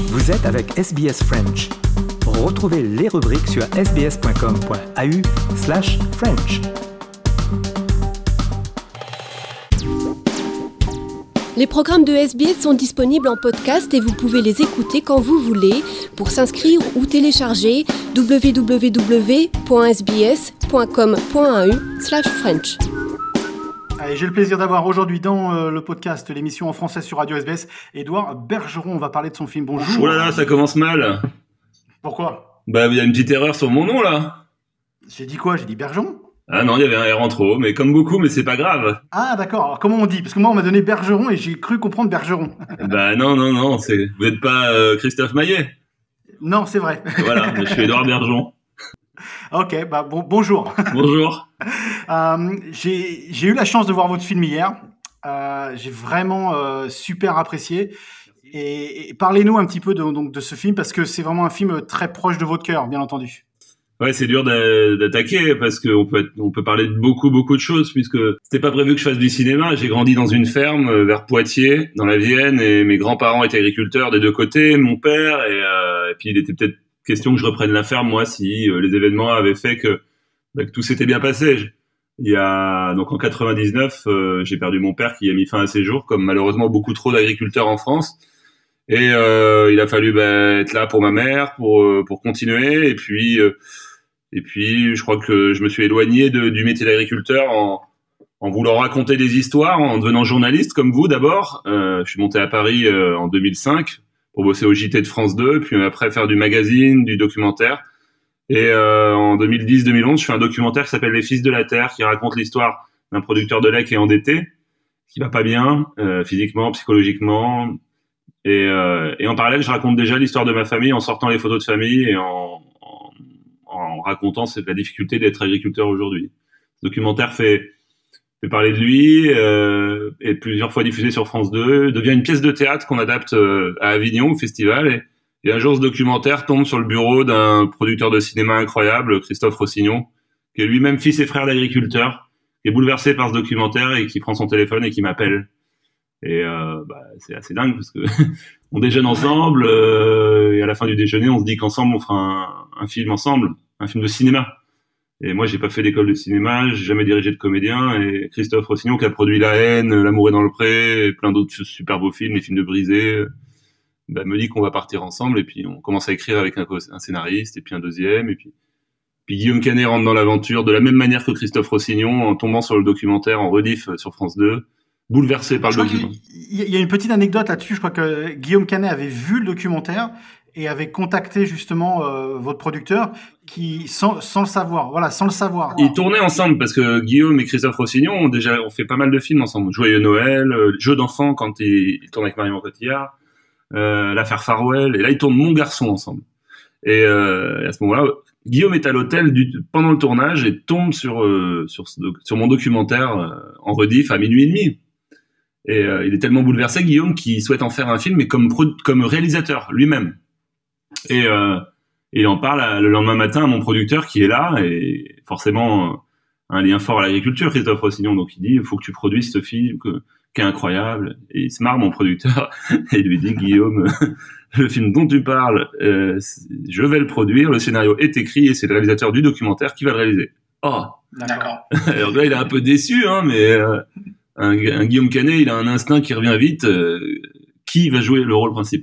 Vous êtes avec SBS French. Retrouvez les rubriques sur sbs.com.au/French. Les programmes de SBS sont disponibles en podcast et vous pouvez les écouter quand vous voulez. Pour s'inscrire ou télécharger, www.sbs.com.au/French. Allez, j'ai le plaisir d'avoir aujourd'hui dans le podcast l'émission en français sur Radio SBS, Édouard Bergeron. On va parler de son film. Bonjour. Oh là là, ça commence mal. Pourquoi ? Bah, il y a une petite erreur sur mon nom, là. J'ai dit quoi ? J'ai dit Bergeron ? Ah non, il y avait un R en trop, mais comme beaucoup, mais c'est pas grave. Ah d'accord, alors comment on dit ? Parce que moi on m'a donné Bergeron et j'ai cru comprendre Bergeron. Bah non, vous n'êtes pas Christophe Maillet. Non, c'est vrai. Voilà, je suis Édouard Bergeron. Ok, bah bonjour. Bonjour. J'ai eu la chance de voir votre film hier. J'ai vraiment super apprécié. Et parlez-nous un petit peu de ce film, parce que c'est vraiment un film très proche de votre cœur, bien entendu. Ouais, c'est dur d'attaquer parce qu'on peut parler de beaucoup de choses, puisque c'était pas prévu que je fasse du cinéma. J'ai grandi dans une ferme vers Poitiers, dans la Vienne, et mes grands-parents étaient agriculteurs des deux côtés, mon père, et puis il était peut-être question que je reprenne la ferme, moi, si les événements avaient fait que tout s'était bien passé. Donc en 99, j'ai perdu mon père qui a mis fin à ses jours, comme malheureusement beaucoup trop d'agriculteurs en France. Et il a fallu être là pour ma mère, pour continuer. Et puis je crois que je me suis éloigné du métier d'agriculteur en voulant raconter des histoires, en devenant journaliste comme vous d'abord. Je suis monté à Paris en 2005 pour bosser au JT de France 2, puis après faire du magazine, du documentaire. Et en 2010-2011, je fais un documentaire qui s'appelle Les Fils de la Terre, qui raconte l'histoire d'un producteur de lait qui est endetté, qui va pas bien, physiquement, psychologiquement. Et en parallèle, je raconte déjà l'histoire de ma famille en sortant les photos de famille et en racontant la difficulté d'être agriculteur aujourd'hui. Ce documentaire fait parler de lui, et plusieurs fois diffusé sur France 2, devient une pièce de théâtre qu'on adapte à Avignon au festival. Et un jour, ce documentaire tombe sur le bureau d'un producteur de cinéma incroyable, Christophe Rossignon, qui est lui-même fils et frère d'agriculteur, qui est bouleversé par ce documentaire et qui prend son téléphone et qui m'appelle. Et c'est assez dingue parce que on déjeune ensemble, et à la fin du déjeuner, on se dit qu'ensemble on fera un film ensemble, un film de cinéma. Et moi, j'ai pas fait d'école de cinéma, j'ai jamais dirigé de comédien. Et Christophe Rossignon, qui a produit La Haine, L'amour est dans le pré, et plein d'autres super beaux films, les films de Brisé, me dit qu'on va partir ensemble. Et puis on commence à écrire avec un scénariste, et puis un deuxième, et puis Guillaume Canet rentre dans l'aventure de la même manière que Christophe Rossignon, en tombant sur le documentaire en rediff sur France 2. Bouleversé par le document. Il y a une petite anecdote là-dessus. Je crois que Guillaume Canet avait vu le documentaire et avait contacté justement votre producteur sans le savoir. Voilà, sans le savoir. Ils tournaient ensemble parce que Guillaume et Christophe Rossignon ont fait pas mal de films ensemble. Joyeux Noël, Jeux d'enfants quand ils tournent avec Marion Cotillard, L'affaire Farwell. Et là, ils tournent Mon garçon ensemble. Et à ce moment-là, Guillaume est à l'hôtel pendant le tournage et tombe sur mon documentaire en rediff à 00h30. Et il est tellement bouleversé, Guillaume, qu'il souhaite en faire un film, mais comme réalisateur lui-même. Et il en parle le lendemain matin à mon producteur qui est là, et forcément un lien fort à l'agriculture, Christophe Rossignon. Donc il dit, il faut que tu produises ce film qui est incroyable. Et il se marre, mon producteur, et il lui dit, Guillaume, le film dont tu parles, je vais le produire, le scénario est écrit, et c'est le réalisateur du documentaire qui va le réaliser. Oh, d'accord. Alors là, il est un peu déçu, mais un Guillaume Canet, il a un instinct qui revient vite. Qui va jouer le rôle principal ?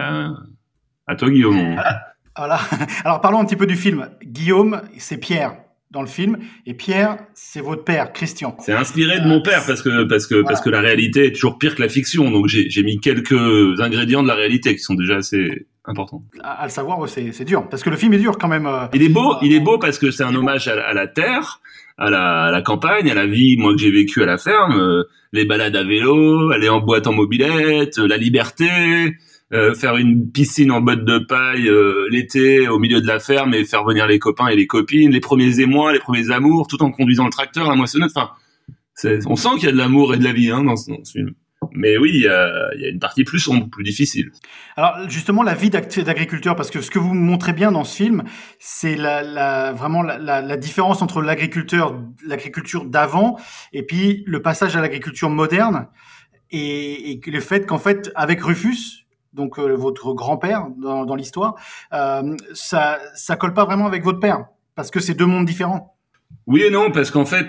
À toi, Guillaume. Voilà. Alors parlons un petit peu du film. Guillaume, c'est Pierre dans le film, et Pierre, c'est votre père, Christian. C'est inspiré de mon père parce que la réalité est toujours pire que la fiction. Donc j'ai mis quelques ingrédients de la réalité qui sont déjà assez importants. À le savoir, c'est dur parce que le film est dur quand même. Il est beau parce que c'est un hommage à la terre, à la campagne, à la vie, moi, que j'ai vécue à la ferme, les balades à vélo, aller en boîte en mobilette, la liberté, faire une piscine en bottes de paille l'été au milieu de la ferme et faire venir les copains et les copines, les premiers émois, les premiers amours, tout en conduisant le tracteur, la moissonneuse. Enfin, on sent qu'il y a de l'amour et de la vie dans ce film. Mais oui, il y a une partie plus sombre, plus difficile. Alors justement, la vie d'agriculteur, parce que ce que vous montrez bien dans ce film, c'est vraiment la différence entre l'agriculture d'avant et puis le passage à l'agriculture moderne, et le fait qu'en fait, avec Rufus, donc votre grand-père dans l'histoire, ça colle pas vraiment avec votre père, parce que c'est deux mondes différents. Oui et non, parce qu'en fait,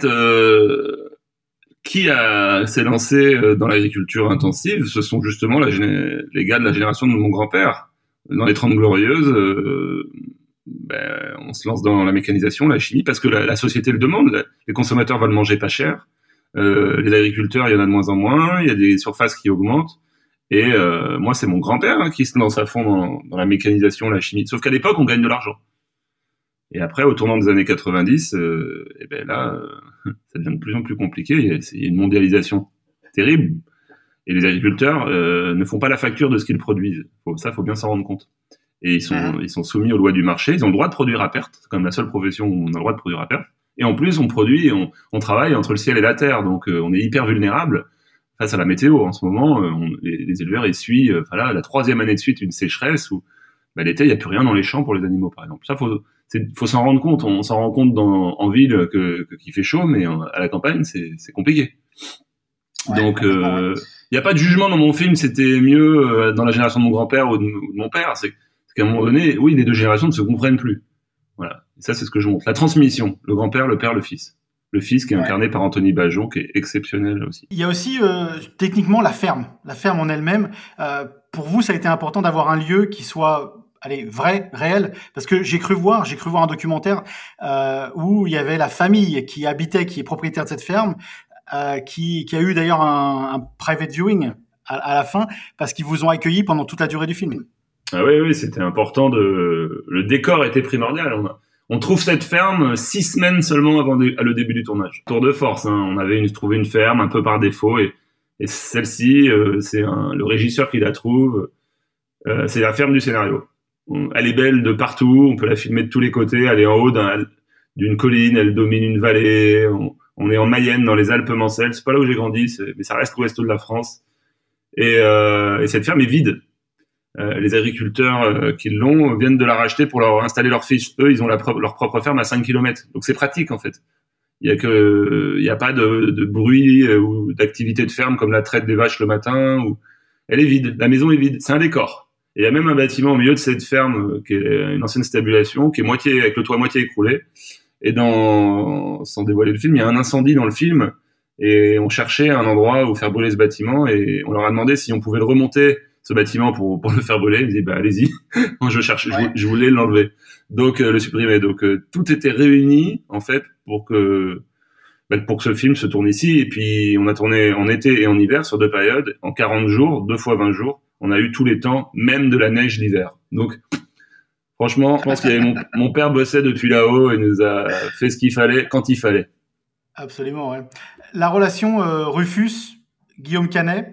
qui s'est lancé dans l'agriculture intensive, ce sont justement les gars de la génération de mon grand-père. Dans les 30 Glorieuses, on se lance dans la mécanisation, la chimie, parce que la société le demande. Les consommateurs veulent manger pas cher. Les agriculteurs, il y en a de moins en moins. Il y a des surfaces qui augmentent. Et moi, c'est mon grand-père qui se lance à fond dans la mécanisation, la chimie. Sauf qu'à l'époque, on gagne de l'argent. Et après, au tournant des années 90, ça devient de plus en plus compliqué. Il y a une mondialisation terrible. Et les agriculteurs ne font pas la facture de ce qu'ils produisent. Faut bien s'en rendre compte. Et ils sont soumis aux lois du marché. Ils ont le droit de produire à perte. C'est quand même la seule profession où on a le droit de produire à perte. Et en plus, on produit, on travaille entre le ciel et la terre. Donc, on est hyper vulnérable face à la météo. En ce moment, les éleveurs essuient, la 3e année de suite, une sécheresse où l'été, il n'y a plus rien dans les champs pour les animaux, par exemple. Ça, faut s'en rendre compte. On s'en rend compte en ville qu'il fait chaud, mais à la campagne, c'est compliqué. Ouais, donc, il n'y a pas de jugement dans mon film. C'était mieux dans la génération de mon grand-père ou de mon père. C'est qu'à un moment donné, oui, les deux générations ne se comprennent plus. Voilà. Et ça, c'est ce que je montre. La transmission. Le grand-père, le père, le fils. Le fils qui est incarné par Anthony Bajon, qui est exceptionnel aussi. Il y a aussi, techniquement, la ferme. La ferme en elle-même. Pour vous, ça a été important d'avoir un lieu qui soit vrai, réel, parce que j'ai cru voir un documentaire où il y avait la famille qui est propriétaire de cette ferme, qui a eu d'ailleurs un private viewing à la fin, parce qu'ils vous ont accueilli pendant toute la durée du film. Ah oui, c'était important. Le décor était primordial. On trouve cette ferme 6 semaines seulement avant le début du tournage. Tour de force, hein. On avait trouvé une ferme un peu par défaut, et celle-ci, c'est le régisseur qui la trouve. C'est la ferme du scénario. Elle est belle de partout, on peut la filmer de tous les côtés, elle est en haut d'une colline, elle domine une vallée, on est en Mayenne, dans les Alpes-Mancelles, c'est pas là où j'ai grandi, mais ça reste l'ouest de la France. Et cette ferme est vide. Les agriculteurs qui l'ont viennent de la racheter pour leur installer leur fils. Eux, ils ont leur propre ferme à 5 km. Donc c'est pratique en fait. Il y a pas de bruit ou d'activité de ferme comme la traite des vaches le matin. Elle est vide, la maison est vide, c'est un décor. Et il y a même un bâtiment au milieu de cette ferme qui est une ancienne stabulation, qui est avec le toit moitié écroulé. Et sans dévoiler le film, il y a un incendie dans le film. Et on cherchait un endroit où faire brûler ce bâtiment. Et on leur a demandé si on pouvait le remonter, ce bâtiment, pour le faire brûler. Ils disaient, allez-y. Moi, je voulais l'enlever. Donc, le supprimer. Donc, tout était réuni, en fait, pour que ce film se tourne ici. Et puis, on a tourné en été et en hiver sur 2 périodes, en 40 jours, 2 fois 20 jours. On a eu tous les temps, même de la neige l'hiver. Donc, franchement, je pense qu'il y avait mon père bossait depuis là-haut et nous a fait ce qu'il fallait quand il fallait. Absolument, ouais. La relation Rufus-Guillaume Canet,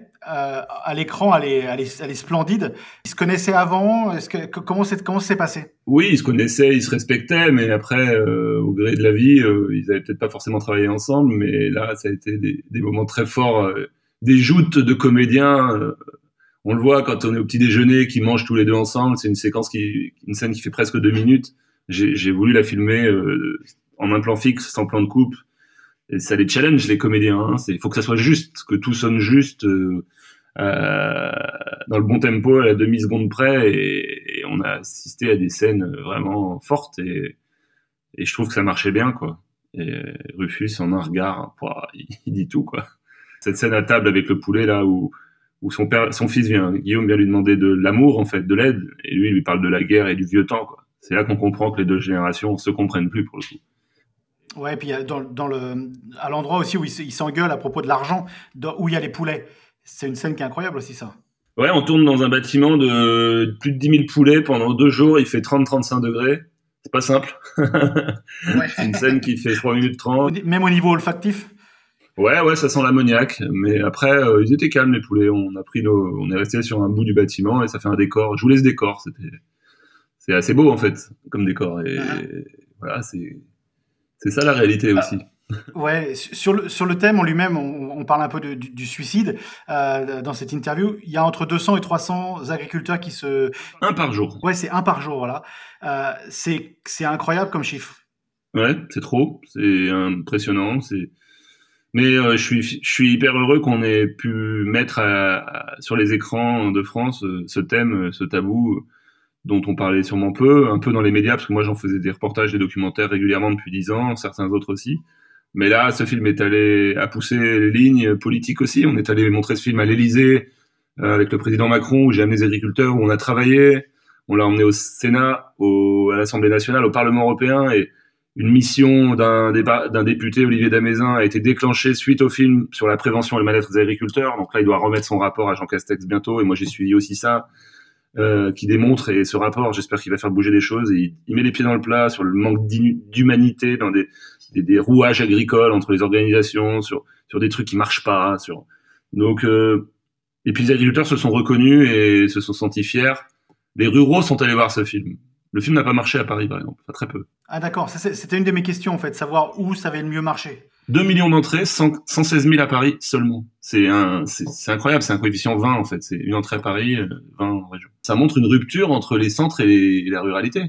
à l'écran, elle est splendide. Ils se connaissaient avant. Comment c'est passé ? Oui, ils se connaissaient, ils se respectaient, mais après, au gré de la vie, ils avaient peut-être pas forcément travaillé ensemble. Mais là, ça a été des moments très forts, des joutes de comédiens. On le voit quand on est au petit déjeuner, qu'ils mangent tous les deux ensemble. C'est une scène qui fait presque 2 minutes. J'ai voulu la filmer en un plan fixe, sans plan de coupe. Et ça les challenge, les comédiens. Hein. Il faut que ça soit juste, que tout sonne juste, dans le bon tempo, à la demi-seconde près. Et on a assisté à des scènes vraiment fortes. Et je trouve que ça marchait bien, quoi. Et Rufus, en un regard, il dit tout, quoi. Cette scène à table avec le poulet, là, où son fils Guillaume vient lui demander de l'amour, en fait, de l'aide, et lui parle de la guerre et du vieux temps, quoi. C'est là qu'on comprend que les deux générations se comprennent plus, pour le coup. Ouais, et puis à l'endroit aussi où il s'engueule à propos de l'argent, où il y a les poulets. C'est une scène qui est incroyable aussi, ça. Ouais, on tourne dans un bâtiment de plus de 10 000 poulets pendant 2 jours, il fait 30-35 degrés. C'est pas simple. Ouais. C'est une scène qui fait 3 minutes 30. Même au niveau olfactif. Ouais, ça sent l'ammoniac. Mais après, ils étaient calmes, les poulets. On est resté sur un bout du bâtiment et ça fait un décor. Je voulais ce décor. C'est assez beau, en fait, comme décor. Et voilà, c'est ça la réalité aussi. Ouais, sur le thème en lui-même, on parle un peu du suicide. Dans cette interview, il y a entre 200 et 300 agriculteurs qui se... 1 par jour. Ouais, c'est 1 par jour, voilà. C'est incroyable comme chiffre. Ouais, c'est trop. C'est impressionnant. Mais je suis hyper heureux qu'on ait pu mettre sur les écrans de France ce thème, ce tabou dont on parlait sûrement peu, un peu dans les médias, parce que moi j'en faisais des reportages, des documentaires régulièrement depuis 10 ans, certains autres aussi. Mais là, ce film est allé à pousser les lignes politiques aussi. On est allé montrer ce film à l'Élysée avec le président Macron, où j'ai amené les agriculteurs, où on a travaillé. On l'a emmené au Sénat, à l'Assemblée nationale, au Parlement européen, et une mission d'un député, Olivier Damézin, a été déclenchée suite au film sur la prévention et le mal-être des agriculteurs. Donc là, il doit remettre son rapport à Jean Castex bientôt, et moi j'ai suivi aussi ça, qui démontre, et ce rapport, j'espère qu'il va faire bouger les choses. Et il met les pieds dans le plat sur le manque d'humanité dans des rouages agricoles entre les organisations, sur des trucs qui marchent pas. Donc, et puis les agriculteurs se sont reconnus et se sont sentis fiers. Les ruraux sont allés voir ce film. Le film n'a pas marché à Paris, par exemple, enfin, très peu. Ah d'accord, c'était une de mes questions en fait, savoir où ça avait le mieux marché. 2 millions d'entrées, 116 000 à Paris seulement. C'est incroyable, c'est un coefficient 20 en fait. C'est une entrée à Paris, 20 en région. Ça montre une rupture entre les centres et la ruralité.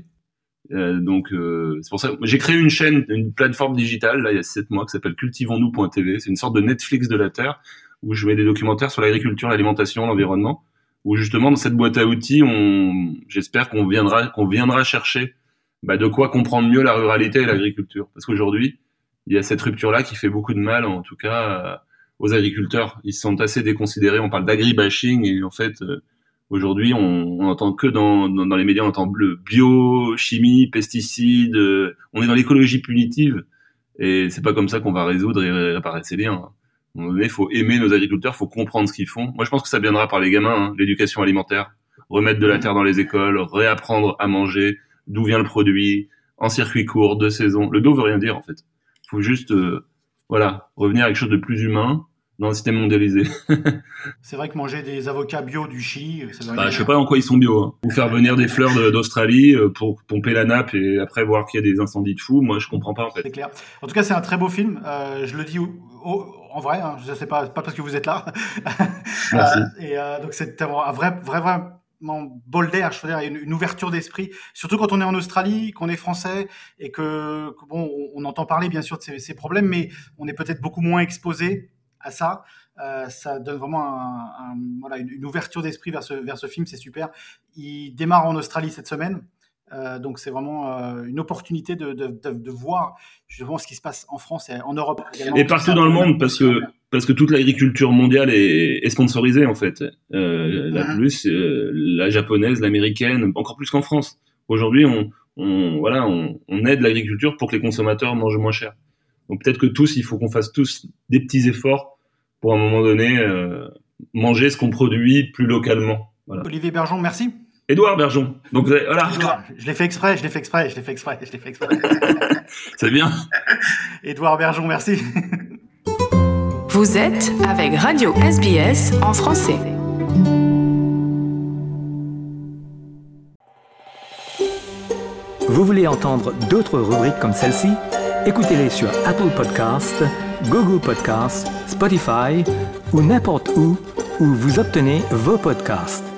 Donc c'est pour ça que j'ai créé une plateforme digitale là il y a 7 mois qui s'appelle cultivons-nous.tv. C'est une sorte de Netflix de la terre où je mets des documentaires sur l'agriculture, l'alimentation, l'environnement. Où justement dans cette boîte à outils, j'espère qu'on viendra chercher de quoi comprendre mieux la ruralité et l'agriculture. Parce qu'aujourd'hui, il y a cette rupture-là qui fait beaucoup de mal, en tout cas, aux agriculteurs. Ils se sentent assez déconsidérés. On parle d'agribashing et en fait, aujourd'hui, on entend que dans les médias, on entend bio, chimie, pesticides. On est dans l'écologie punitive et c'est pas comme ça qu'on va résoudre et réparer ces liens. À un moment donné, il faut aimer nos agriculteurs, il faut comprendre ce qu'ils font. Moi, je pense que ça viendra par les gamins, l'éducation alimentaire, remettre de la terre dans les écoles, réapprendre à manger, d'où vient le produit, en circuit court, de saison. Le bio veut rien dire, en fait. Il faut juste, revenir à quelque chose de plus humain dans un système mondialisé. C'est vrai que manger des avocats bio du Chili, je sais pas en quoi ils sont bio. Hein. Ou faire venir des fleurs d'Australie pour pomper la nappe et après voir qu'il y a des incendies de fou, moi je comprends pas en fait. C'est clair. En tout cas, c'est un très beau film. Je le dis en vrai, hein, je sais pas parce que vous êtes là. Merci. Donc c'est un vraiment bol d'air, je veux dire, une ouverture d'esprit, surtout quand on est en Australie, qu'on est français et que bon, on entend parler bien sûr de ces problèmes, mais on est peut-être beaucoup moins exposé à ça. Ça donne vraiment une ouverture d'esprit vers ce film, c'est super. Il démarre en Australie cette semaine, donc c'est vraiment une opportunité de voir justement ce qui se passe en France et en Europe également. Et partout dans le monde, parce que toute l'agriculture mondiale est sponsorisée en fait. La japonaise, l'américaine, encore plus qu'en France. Aujourd'hui, on aide l'agriculture pour que les consommateurs mangent moins cher. Donc peut-être que il faut qu'on fasse tous des petits efforts pour à un moment donné manger ce qu'on produit plus localement. Voilà. Olivier Bergeon, merci. Édouard Bergeon. Donc voilà. Je l'ai fait exprès. C'est bien. Édouard Bergeon, merci. Vous êtes avec Radio SBS en français. Vous voulez entendre d'autres rubriques comme celle-ci? Écoutez-les sur Apple Podcasts, Google Podcasts, Spotify ou n'importe où vous obtenez vos podcasts.